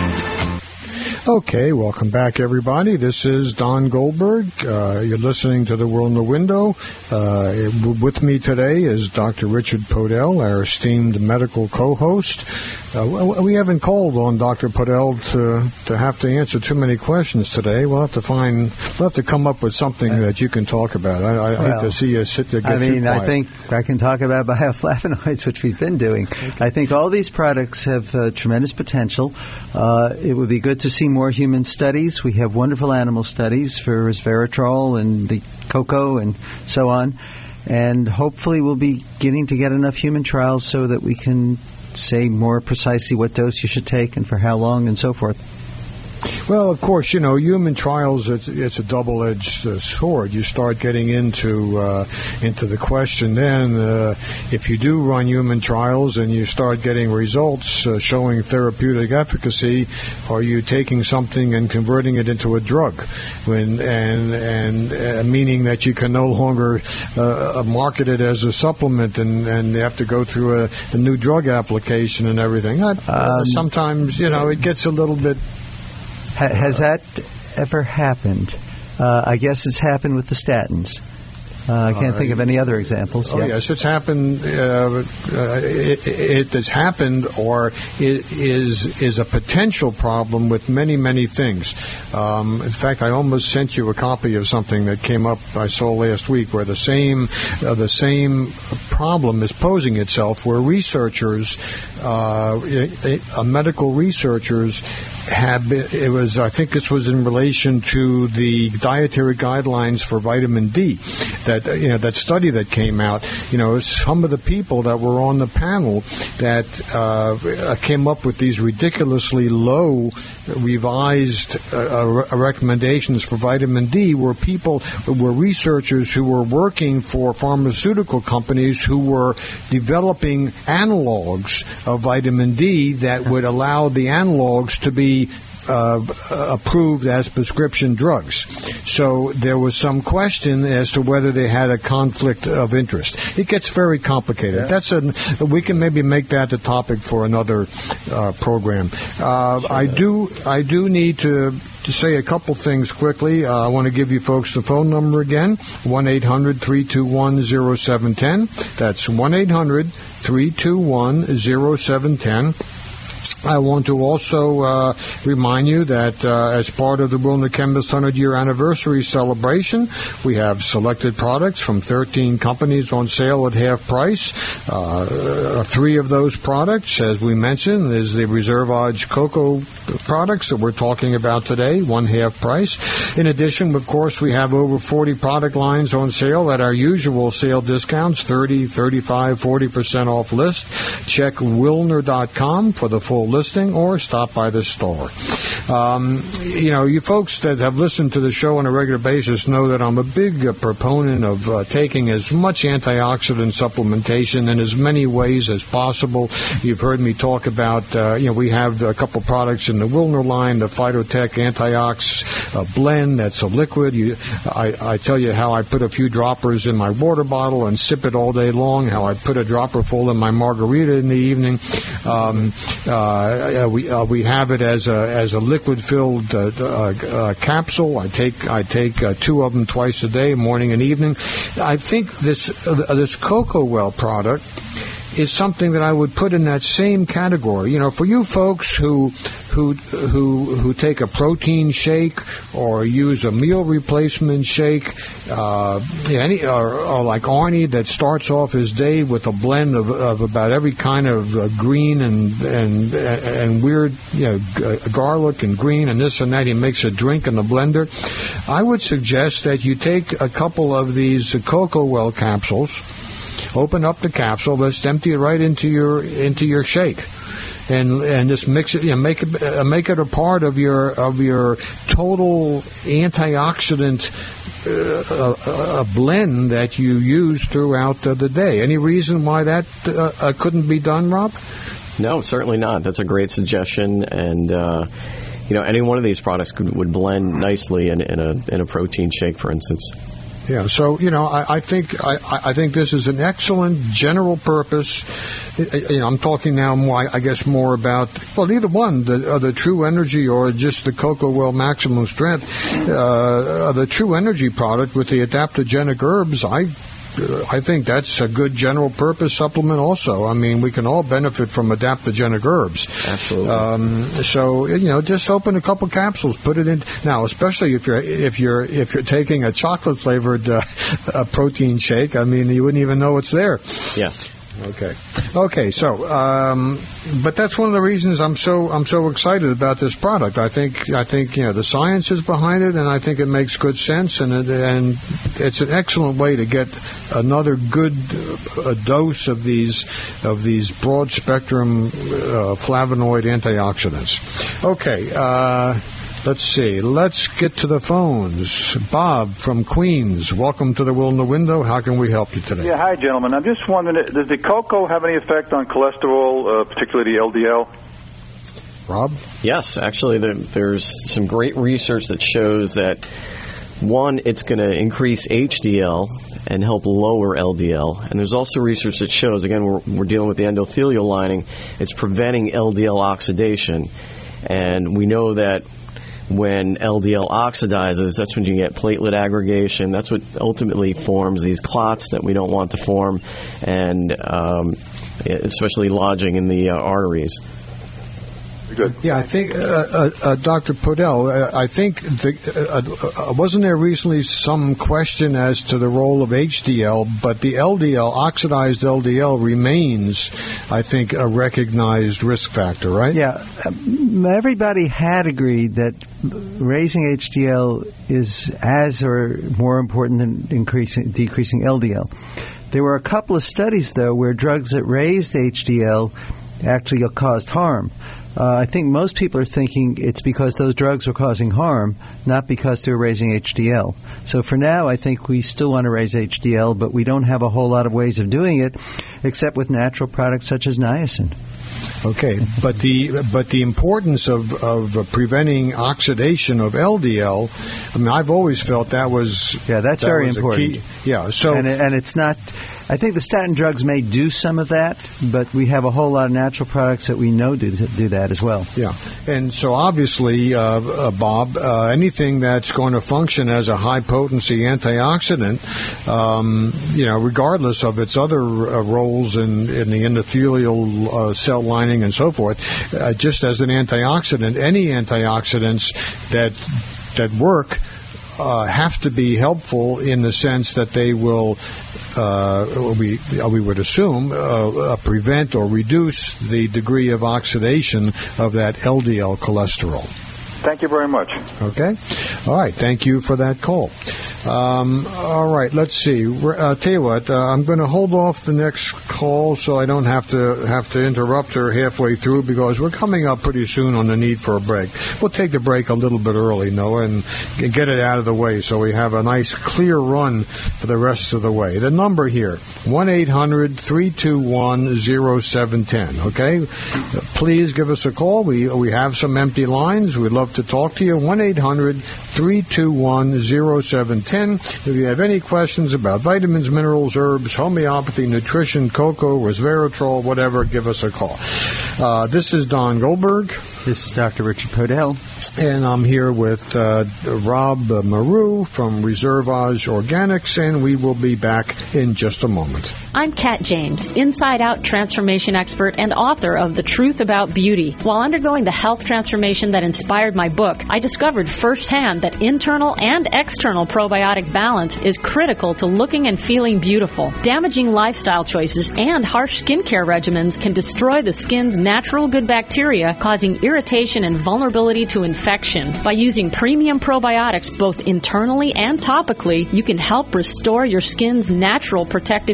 Okay, welcome back, everybody. This is Don Goldberg. Uh, you're listening to The World in the Window. Uh, with me today is Doctor Richard Podell, our esteemed medical co-host. Uh, we haven't called on Doctor Podell to to have to answer too many questions today. We'll have to find, we'll have to come up with something that you can talk about. I, I well, hate to see you sit there. Get I mean, too quiet. I think I can talk about bioflavonoids, which we've been doing. Okay. I think all these products have uh, tremendous potential. Uh, it would be good to see more human studies. We have wonderful animal studies for resveratrol and the cocoa and so on. And hopefully we'll be getting to get enough human trials so that we can say more precisely what dose you should take and for how long and so forth. Well, of course, you know, human trials, it's, it's a double-edged uh, sword. You start getting into uh, into the question then, uh, if you do run human trials and you start getting results uh, showing therapeutic efficacy, are you taking something and converting it into a drug? When, and and uh, meaning that you can no longer uh, market it as a supplement and, and you have to go through a, a new drug application and everything. I, um, sometimes, you know, it gets a little bit... Has that ever happened? Uh, I guess it's happened with the statins. Uh, I can't uh, think of any other examples. Oh, yep. yes, it's happened. Uh, uh, it, it has happened, or it is is a potential problem with many, many things. Um, in fact, I almost sent you a copy of something that came up I saw last week, where the same uh, the same problem is posing itself, where researchers, uh, uh, medical researchers, have been, it was I think this was in relation to the dietary guidelines for vitamin D. That you know that study that came out, you know, some of the people that were on the panel that uh, came up with these ridiculously low revised uh, recommendations for vitamin D were people were researchers who were working for pharmaceutical companies who were developing analogs of vitamin D that would allow the analogs to be Uh, approved as prescription drugs. So there was some question as to whether they had a conflict of interest. It gets very complicated. Yeah. That's a we can maybe make that the topic for another uh, program. Uh, I do I do need to. To say a couple things quickly, uh, I want to give you folks the phone number again, one eight hundred three two one oh seven one oh. That's one eight hundred three two one oh seven one oh. I want to also uh, remind you that uh, as part of the Wilner Chemist one hundred year anniversary celebration, we have selected products from thirteen companies on sale at half price. Uh, three of those products, as we mentioned, is the Reserve Odds cocoa products that we're talking about today, one half price. In addition, of course, we have over forty product lines on sale at our usual sale discounts, thirty, thirty-five, forty percent off list. Check Wilner dot com for the full listing or stop by the store. Um, you know, you folks that have listened to the show on a regular basis know that I'm a big uh, proponent of uh, taking as much antioxidant supplementation in as many ways as possible. You've heard me talk about, uh, you know, we have a couple products in the Wilner line, the Phytotech Antiox uh, blend, that's a liquid. You, I, I tell you how I put a few droppers in my water bottle and sip it all day long, how I put a dropper full in my margarita in the evening. Um, uh, we uh, we have it as a as a liquid-filled uh, uh, uh, capsule. I take I take uh, two of them twice a day, morning and evening. I think this uh, this Cocoa Well product is something that I would put in that same category. You know, for you folks who who who who take a protein shake or use a meal replacement shake, uh, any or, or like Arnie that starts off his day with a blend of, of about every kind of uh, green and and and weird, you know, garlic and green and this and that. He makes a drink in the blender. I would suggest that you take a couple of these Cocoa Well capsules. Open up the capsule. Let's empty it right into your into your shake, and and just mix it. You know, make it uh, make it a part of your of your total antioxidant uh, a, a blend that you use throughout uh, the day. Any reason why that uh, uh, couldn't be done, Rob? No, certainly not. That's a great suggestion, and uh, you know, any one of these products could, would blend nicely in, in a in a protein shake, for instance. Yeah, so you know, I, I think I, I think this is an excellent general purpose. You know, I'm talking now more, I guess, more about well, either one, the uh, the True Energy or just the Cocoa Well Maximum Strength, uh, the True Energy product with the adaptogenic herbs. I. I think that's a good general purpose supplement also. I mean, we can all benefit from adaptogenic herbs. Absolutely. Um, so, you know, just open a couple capsules, put it in. Now, especially if you're if you're if you're taking a chocolate flavored uh, a protein shake, I mean, you wouldn't even know it's there. Yes. Okay. Okay. So, um, but that's one of the reasons I'm so I'm so excited about this product. I think I think you know the science is behind it, and I think it makes good sense, and it, and it's an excellent way to get another good uh, dose of these of these broad spectrum uh, flavonoid antioxidants. Okay. Uh, Let's see. Let's get to the phones. Bob from Queens, welcome to the Wilner Window. How can we help you today? Yeah, hi, gentlemen. I'm just wondering, does the cocoa have any effect on cholesterol, uh, particularly the L D L? Rob? Yes, actually, there, there's some great research that shows that, one, it's going to increase H D L and help lower L D L. And there's also research that shows, again, we're, we're dealing with the endothelial lining, it's preventing L D L oxidation. And we know that when L D L oxidizes, that's when you get platelet aggregation. That's what ultimately forms these clots that we don't want to form, and um, especially lodging in the uh, arteries. Good. Yeah, I think, uh, uh, uh, Doctor Podell, uh, I think, the, uh, uh, wasn't there recently some question as to the role of H D L, but the L D L, oxidized L D L, remains, I think, a recognized risk factor, right? Yeah. Everybody had agreed that raising H D L is as or more important than increasing, decreasing L D L. There were a couple of studies, though, where drugs that raised H D L actually caused harm. Uh, I think most people are thinking it's because those drugs were causing harm, not because they're raising H D L. So for now, I think we still want to raise H D L, but we don't have a whole lot of ways of doing it, except with natural products such as niacin. Okay, but the but the importance of of uh, preventing oxidation of L D L, I mean, I've always felt that was yeah, that's that very was important. A key. Yeah, so and and it's not. I think the statin drugs may do some of that, but we have a whole lot of natural products that we know do do that as well. Yeah, and so obviously, uh, uh, Bob, uh, anything that's going to function as a high potency antioxidant, um, you know, regardless of its other uh, roles in in the endothelial uh, cell lining and so forth, uh, just as an antioxidant, any antioxidants that that work uh, have to be helpful in the sense that they will, uh, we we would assume, uh, uh, prevent or reduce the degree of oxidation of that L D L cholesterol. Thank you very much. Okay. All right. Thank you for that call. Um, all right. Let's see. Uh, tell you what, uh, I'm going to hold off the next call so I don't have to have to interrupt her halfway through because we're coming up pretty soon on the need for a break. We'll take the break a little bit early, Noah, and get it out of the way so we have a nice clear run for the rest of the way. The number here, one eight hundred three two one oh seven one oh. Okay? Please give us a call. We, we have some empty lines. We'd love to talk to you. one eight hundred three two one oh seven one oh. If you have any questions about vitamins, minerals, herbs, homeopathy, nutrition, cocoa, resveratrol, whatever, give us a call. Uh, this is Don Goldberg. This is Doctor Richard Podell. And I'm here with uh, Rob Maru from Reservage Organics, and we will be back in just a moment. I'm Kat James, Inside Out transformation expert and author of The Truth About Beauty. While undergoing the health transformation that inspired my book, I discovered firsthand that internal and external probiotic balance is critical to looking and feeling beautiful. Damaging lifestyle choices and harsh skincare regimens can destroy the skin's natural good bacteria, causing irritation and vulnerability to infection. By using premium probiotics both internally and topically, you can help restore your skin's natural protective ecology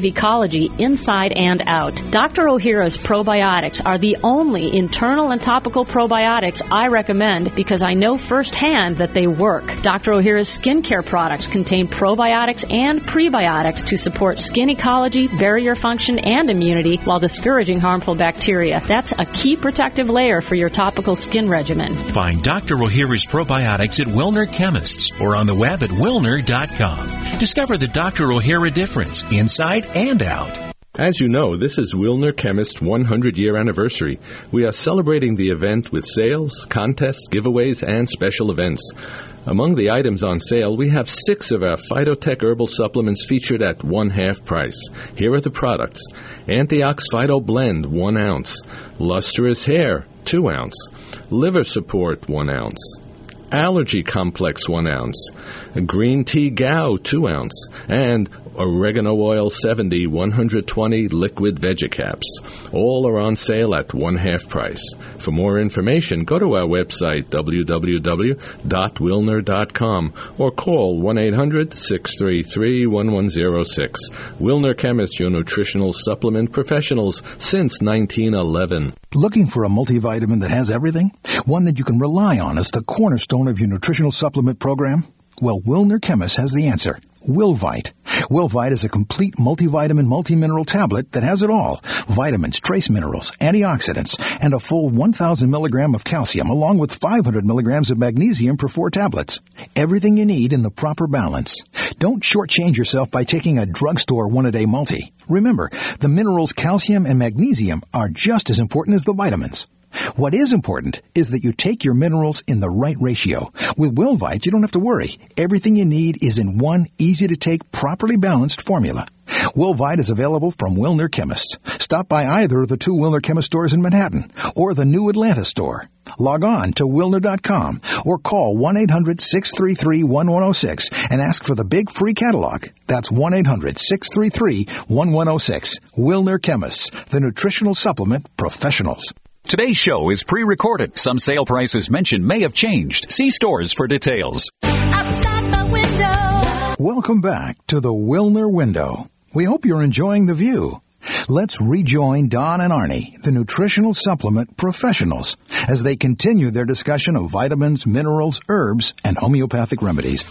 ecology inside and out. Doctor Ohhira's probiotics are the only internal and topical probiotics I recommend because I know firsthand that they work. Doctor Ohhira's skincare products contain probiotics and prebiotics to support skin ecology, barrier function, and immunity while discouraging harmful bacteria. That's a key protective layer for your topical skin regimen. Find Doctor Ohhira's probiotics at Wilner Chemists or on the web at wilner dot com. Discover the Doctor Ohhira difference inside and out. As you know, this is Wilner Chemist one hundred year anniversary. We are celebrating the event with sales, contests, giveaways, and special events. Among the items on sale, we have six of our Phytotech herbal supplements featured at one half price. Here are the products. Antiox Phyto Blend, one ounce. Lustrous Hair, two ounce. Liver Support, one ounce. Allergy Complex, one ounce. Green Tea Gao, two ounce. And Oregano Oil seventy, one hundred twenty liquid Vegicaps. All are on sale at one half price. For more information, go to our website, w w w dot wilner dot com, or call one eight hundred, six three three, one one zero six. Wilner Chemist, your nutritional supplement professionals since nineteen eleven. Looking for a multivitamin that has everything? One that you can rely on as the cornerstone of your nutritional supplement program? Well, Wilner Chemist has the answer. Wilvite. Wilvite is a complete multivitamin, multimineral tablet that has it all. Vitamins, trace minerals, antioxidants, and a full one thousand milligrams of calcium, along with five hundred milligrams of magnesium per four tablets. Everything you need in the proper balance. Don't shortchange yourself by taking a drugstore one-a-day multi. Remember, the minerals calcium and magnesium are just as important as the vitamins. What is important is that you take your minerals in the right ratio. With Wilvite, you don't have to worry. Everything you need is in one easy-to-take, properly balanced formula. Wilvite is available from Wilner Chemists. Stop by either of the two Wilner Chemist stores in Manhattan or the new Atlanta store. Log on to wilner dot com or call one eight hundred, six three three, one one zero six and ask for the big free catalog. That's one eight hundred, six three three, one one zero six. Wilner Chemists, the nutritional supplement professionals. Today's show is pre-recorded. Some sale prices mentioned may have changed. See stores for details. Outside my window. Welcome back to the Wilner Window. We hope you're enjoying the view. Let's rejoin Don and Arnie, the nutritional supplement professionals, as they continue their discussion of vitamins, minerals, herbs, and homeopathic remedies.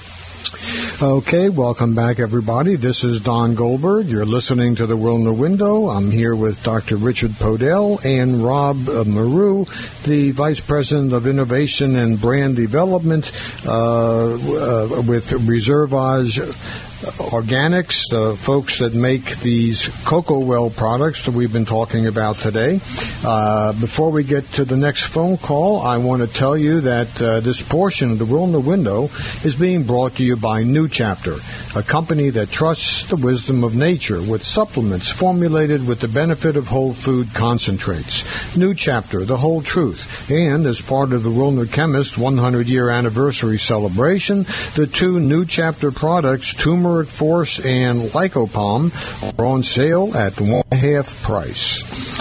Okay, welcome back, everybody. This is Don Goldberg. You're listening to the Wilner Window. I'm here with Doctor Richard Podell and Rob uh, Maru, the Vice President of Innovation and Brand Development uh, uh, with Reservage Organics, the folks that make these Cocoa Well products that we've been talking about today. Uh, before we get to the next phone call, I want to tell you that uh, this portion of the Wilner Window is being brought to you by New Chapter, a company that trusts the wisdom of nature with supplements formulated with the benefit of whole food concentrates. New Chapter, the whole truth. And as part of the Wilner Chemist one hundred year anniversary celebration, the two New Chapter products, Turmeric Force and Lycopalm, are on sale at one half price.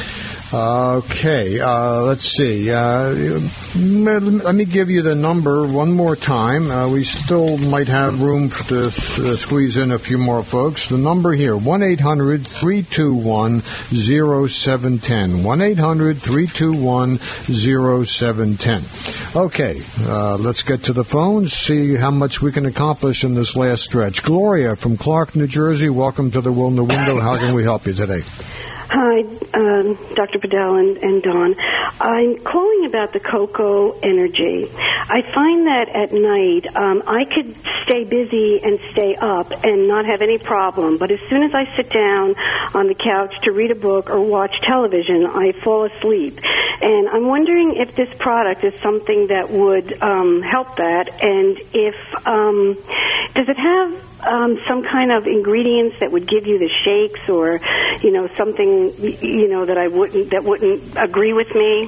Okay, uh, let's see. Uh, let me give you the number one more time. Uh, we still might have room to uh, squeeze in a few more folks. The number here, one eight hundred, three two one, zero seven one zero. one eight hundred, three two one, zero seven one zero. Okay, uh, let's get to the phones, see how much we can accomplish in this last stretch. Gloria from Clark, New Jersey, welcome to the Wilner Window. How can we help you today? Hi, um, Doctor Podell and, and Don. I'm calling about the Cocoa Energy. I find that at night um, I could stay busy and stay up and not have any problem, but as soon as I sit down on the couch to read a book or watch television, I fall asleep. And I'm wondering if this product is something that would um, help that, and if um, does it have um, some kind of ingredients that would give you the shakes, or you know something you know that I wouldn't that wouldn't agree with me?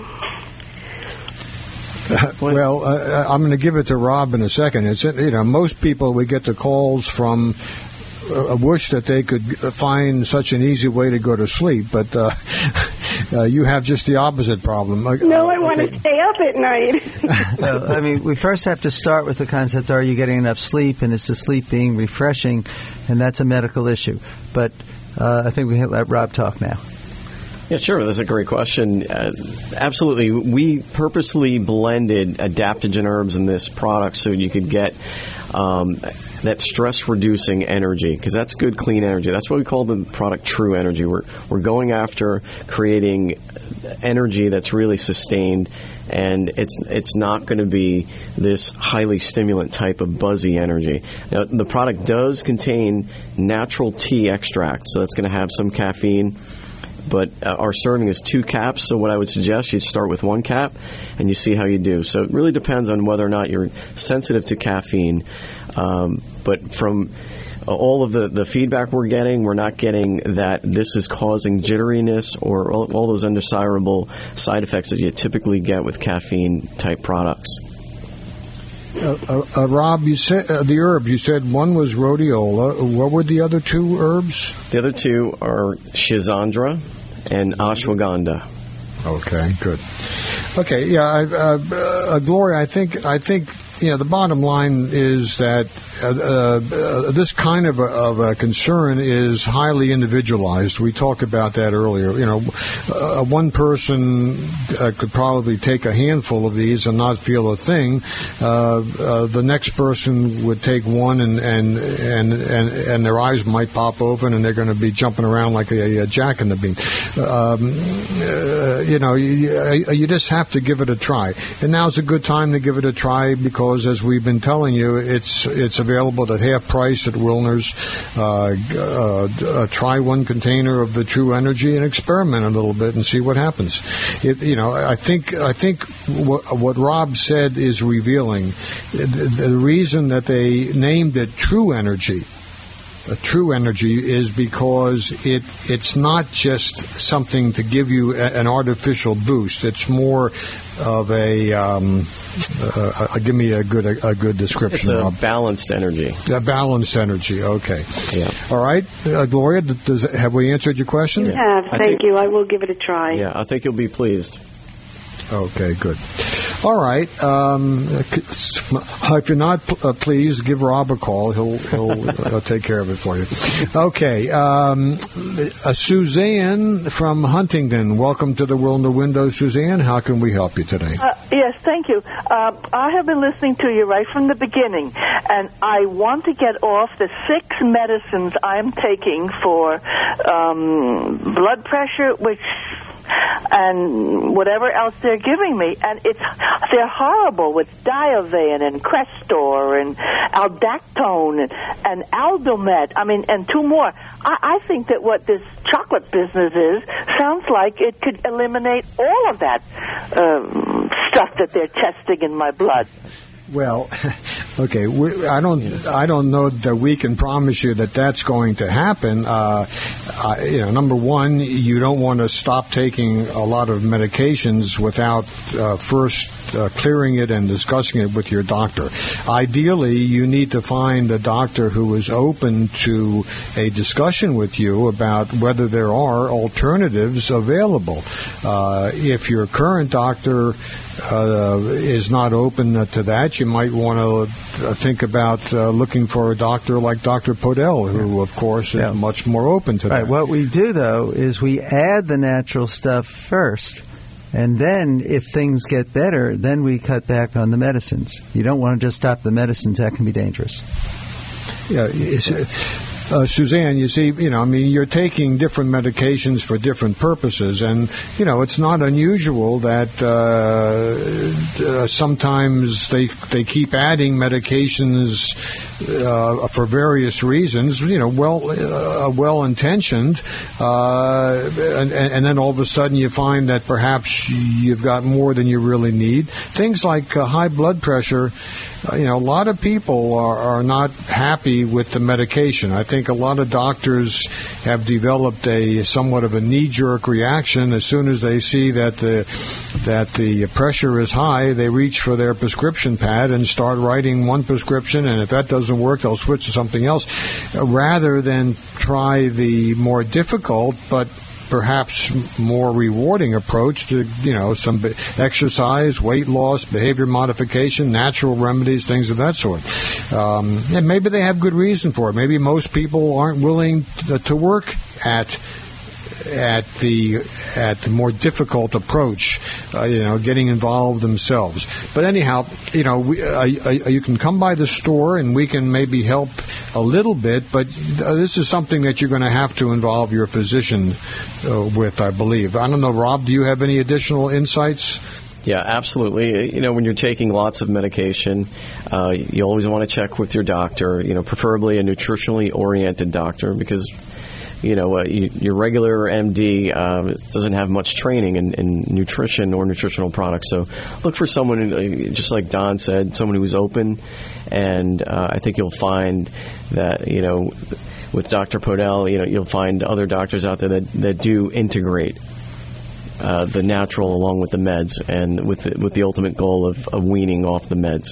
Uh, well, uh, I'm going to give it to Rob in a second. It's you know most people, we get the calls from a wish that they could find such an easy way to go to sleep, but uh, uh, you have just the opposite problem. No, I want okay. to stay up at night. Well, I mean, we first have to start with the concept: are you getting enough sleep? And is the sleep being refreshing? And that's a medical issue. But uh, I think we can let Rob talk now. Yeah, sure. That's a great question. Uh, absolutely. We purposely blended adaptogen herbs in this product so you could get um, that stress-reducing energy, because that's good, clean energy. That's why we call the product True Energy. We're, we're going after creating energy that's really sustained, and it's it's not going to be this highly stimulant type of buzzy energy. Now, the product does contain natural tea extract, so that's going to have some caffeine. But uh, our serving is two caps, so what I would suggest, you start with one cap and you see how you do. So it really depends on whether or not you're sensitive to caffeine. Um, but from uh, all of the, the feedback we're getting, we're not getting that this is causing jitteriness or all, all those undesirable side effects that you typically get with caffeine-type products. Uh, uh, uh, Rob, you said uh, the herbs. You said one was rhodiola. What were the other two herbs? The other two are Schizandra and ashwagandha. Okay, good. Okay, yeah, I, uh, uh, Gloria, I think I think you know the bottom line is that uh, uh, this kind of a, of a concern is highly individualized. We talked about that earlier. You know, uh, one person uh, could probably take a handful of these and not feel a thing. Uh, uh, the next person would take one and and, and and and their eyes might pop open and they're going to be jumping around like a, a jack in the bean. Um, uh, you know, you, you just have to give it a try. And now's a good time to give it a try because, as we've been telling you, it's it's available at half price at Wilner's. Uh, uh, uh, try one container of the True Energy and experiment a little bit and see what happens. It, you know, I think I think what, what Rob said is revealing. The, the reason that they named it True Energy. A True Energy is because it it's not just something to give you a, an artificial boost. It's more of a um, uh, uh, give me a good a, a good description. It's a of, balanced energy. A balanced energy. Okay. Yeah. All right, uh, Gloria. Does have we answered your question? You have. I Thank think, you. I will give it a try. Yeah, I think you'll be pleased. Okay, good. All right. Um, if you're not uh, pleased, give Rob a call. He'll he'll uh, take care of it for you. Okay. Um, uh, Suzanne from Huntington. Welcome to the World of Windows, Suzanne. How can we help you today? Uh, yes, thank you. Uh, I have been listening to you right from the beginning, and I want to get off the six medicines I'm taking for um, blood pressure, which and whatever else they're giving me, and it's they're horrible with Diovan and Crestor and Aldactone and, and Aldomet. I mean, and two more. I, I think that what this chocolate business is sounds like it could eliminate all of that um, stuff that they're testing in my blood. Well, okay, we, I don't, I don't know that we can promise you that that's going to happen. Uh, I, you know, number one, you don't want to stop taking a lot of medications without uh, first uh, clearing it and discussing it with your doctor. Ideally, you need to find a doctor who is open to a discussion with you about whether there are alternatives available. Uh, if your current doctor Uh, is not open uh, to that, you might want to uh, think about uh, looking for a doctor like Doctor Podell, who, of course, is yeah. much more open to right. that. What we do, though, is we add the natural stuff first, and then if things get better, then we cut back on the medicines. You don't want to just stop the medicines. That can be dangerous. Yeah, it's, Uh, Suzanne, you see, you know, I mean, you're taking different medications for different purposes, and, you know, it's not unusual that uh, uh, sometimes they they keep adding medications uh, for various reasons, you know, well, uh, well-intentioned, uh, and, and then all of a sudden you find that perhaps you've got more than you really need. Things like uh, high blood pressure. You know, a lot of people are, are not happy with the medication. I think a lot of doctors have developed a somewhat of a knee-jerk reaction. As soon as they see that the that the pressure is high, they reach for their prescription pad and start writing one prescription, and if that doesn't work, they'll switch to something else, rather than try the more difficult but perhaps more rewarding approach to, you know, some exercise, weight loss, behavior modification, natural remedies, things of that sort. Um, and maybe they have good reason for it. Maybe most people aren't willing to, to work at at the at the more difficult approach, uh, you know, getting involved themselves. But anyhow, you know, we, uh, uh, you can come by the store and we can maybe help a little bit. But uh, this is something that you're going to have to involve your physician uh, with, I believe. I don't know, Rob. Do you have any additional insights? Yeah, absolutely. You know, when you're taking lots of medication, uh, you always want to check with your doctor. You know, preferably a nutritionally oriented doctor, because you know, uh, you, your regular M D um, doesn't have much training in, in nutrition or nutritional products. So look for someone, who, just like Don said, someone who's open. And uh, I think you'll find that, you know, with Doctor Podell, you know, you'll find other doctors out there that, that do integrate uh, the natural along with the meds, and with the, with the ultimate goal of, of weaning off the meds.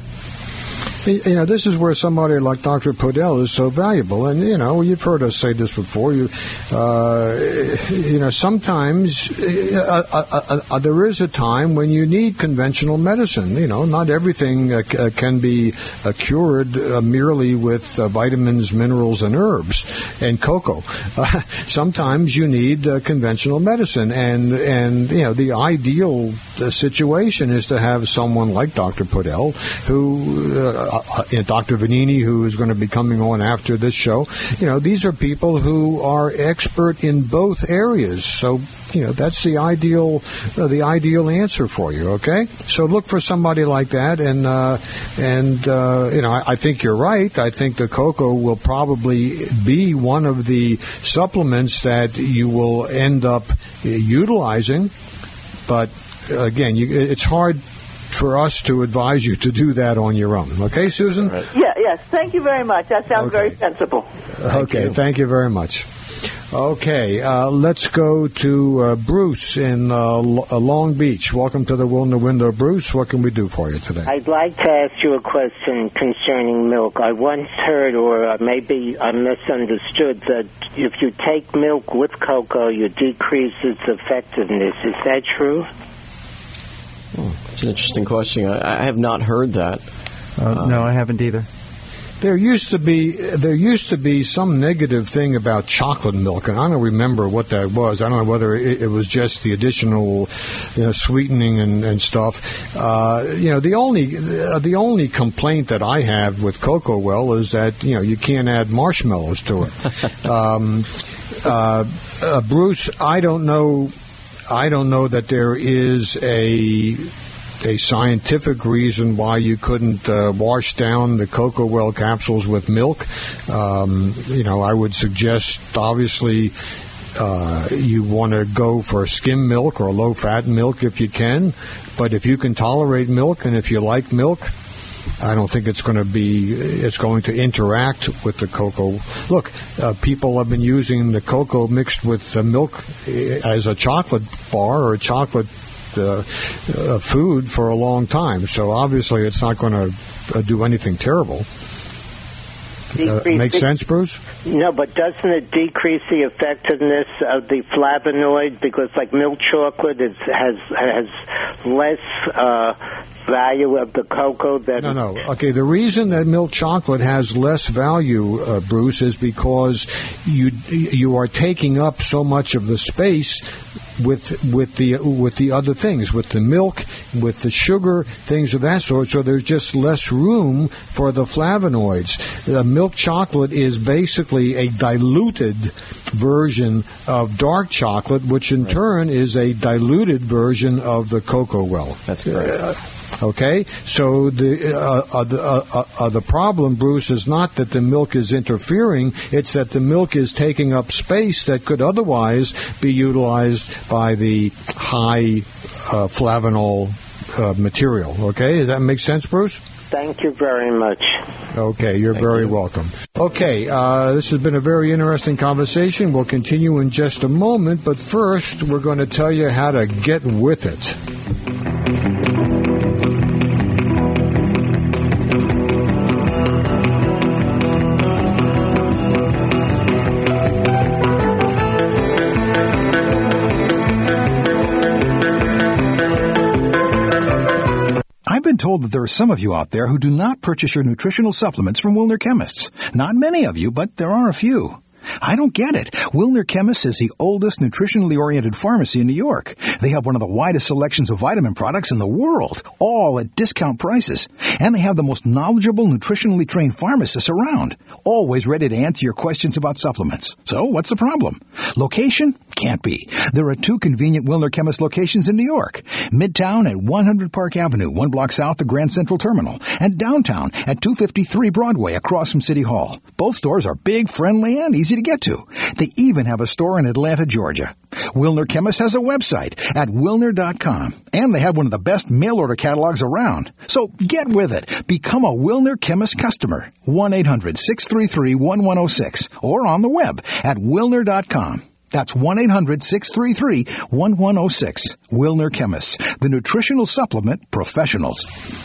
You know, this is where somebody like Doctor Podell is so valuable. And, you know, you've heard us say this before. You, uh, you know, sometimes uh, uh, uh, there is a time when you need conventional medicine. You know, not everything uh, c- uh, can be uh, cured uh, merely with uh, vitamins, minerals, and herbs and cocoa. Uh, sometimes you need uh, conventional medicine. And, and, you know, the ideal uh, situation is to have someone like Doctor Podell, who... Uh, Uh, Doctor Vanini, who is going to be coming on after this show. You know, these are people who are expert in both areas. So, you know, that's the ideal, uh, the ideal answer for you. Okay, so look for somebody like that, and uh, and uh, you know, I, I think you're right. I think the cocoa will probably be one of the supplements that you will end up utilizing, but again, you, it's hard for us to advise you to do that on your own. Okay, Susan? Yeah, yes. Thank you very much. That sounds okay. very sensible. Thank okay, you. Thank you very much. Okay, uh, let's go to uh, Bruce in uh, Long Beach. Welcome to the Wilner Window, Bruce. What can we do for you today? I'd like to ask you a question concerning milk. I once heard, or maybe I misunderstood, that if you take milk with cocoa, you decrease its effectiveness. Is that true? Oh, that's an interesting question. I, I have not heard that. Uh, no, I haven't either. There used to be there used to be some negative thing about chocolate milk, and I don't remember what that was. I don't know whether it, it was just the additional, you know, sweetening and, and stuff. Uh, you know, the only uh, the only complaint that I have with Cocoa Well is that, you know, you can't add marshmallows to it. um, uh, uh, Bruce, I don't know. I don't know that there is a a scientific reason why you couldn't uh, wash down the Cocoa Well capsules with milk. Um, you know, I would suggest, obviously, uh, you want to go for skim milk or low-fat milk if you can. But if you can tolerate milk and if you like milk, I don't think it's going to be, it's going to interact with the cocoa. Look, uh, people have been using the cocoa mixed with uh, milk as a chocolate bar or a chocolate uh, uh, food for a long time. So obviously it's not going to uh, do anything terrible. Uh, make sense, Bruce? No, but doesn't it decrease the effectiveness of the flavonoid? Because, like, milk chocolate is, has has less uh, value of the cocoa than... No, no. Okay, the reason that milk chocolate has less value, uh, Bruce, is because you you are taking up so much of the space with with the with the other things, with the milk, with the sugar, things of that sort. So there's just less room for the flavonoids. Uh, milk chocolate is basically a diluted version of dark chocolate, which in right. turn is a diluted version of the Cocoa Well. That's correct. Uh, Okay, so the uh, uh, the, uh, uh, the problem, Bruce, is not that the milk is interfering; it's that the milk is taking up space that could otherwise be utilized by the high uh, flavanol uh, material. Okay, does that make sense, Bruce? Thank you very much. Okay, you're Thank very you. welcome. Okay, uh, this has been a very interesting conversation. We'll continue in just a moment, but first, we're going to tell you how to get with it. I've been told that there are some of you out there who do not purchase your nutritional supplements from Wilner Chemists. Not many of you, but there are a few. I don't get it. Wilner Chemists is the oldest nutritionally oriented pharmacy in New York. They have one of the widest selections of vitamin products in the world, all at discount prices. And they have the most knowledgeable, nutritionally trained pharmacists around, always ready to answer your questions about supplements. So what's the problem? Location? Can't be. There are two convenient Wilner Chemist locations in New York. Midtown at one hundred Park Avenue, one block south of Grand Central Terminal, and downtown at two fifty-three Broadway across from City Hall. Both stores are big, friendly, and easy to get to. They even have a store in Atlanta, Georgia. Wilner Chemist has a website at wilner dot com, and they have one of the best mail-order catalogs around. So get with it. Become a Wilner Chemist customer. one eight hundred six three three one one zero six or on the web at wilner dot com. That's one eight hundred six three three one one zero six. Wilner Chemists, the nutritional supplement professionals.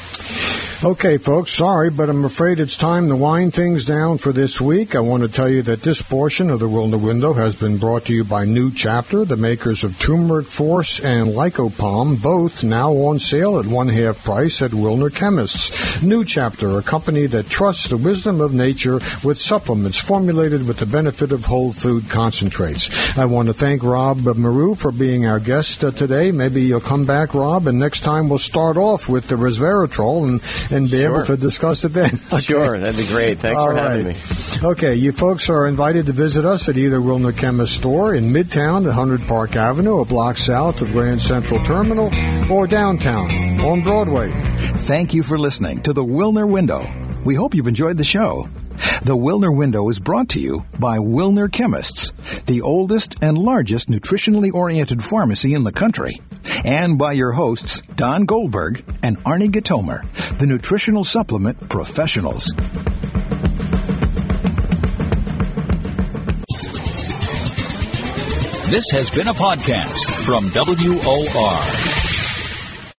Okay, folks, sorry, but I'm afraid it's time to wind things down for this week. I want to tell you that this portion of the Wilner Window has been brought to you by New Chapter, the makers of Turmeric Force and Lycopalm, both now on sale at one-half price at Wilner Chemists. New Chapter, a company that trusts the wisdom of nature with supplements formulated with the benefit of whole food concentrates. I want to thank Rob Maru for being our guest uh, today. Maybe you'll come back, Rob, and next time we'll start off with the resveratrol and and be sure. able to discuss it then. Okay. Sure, that'd be great. Thanks All for right. having me. Okay, you folks are invited to visit us at either Wilner Chemist store in Midtown at one hundred Park Avenue, a block south of Grand Central Terminal, or downtown on Broadway. Thank you for listening to the Wilner Window. We hope you've enjoyed the show. The Wilner Window is brought to you by Wilner Chemists, the oldest and largest nutritionally oriented pharmacy in the country, and by your hosts, Don Goldberg and Arnie Gatomer, the nutritional supplement professionals. This has been a podcast from W O R.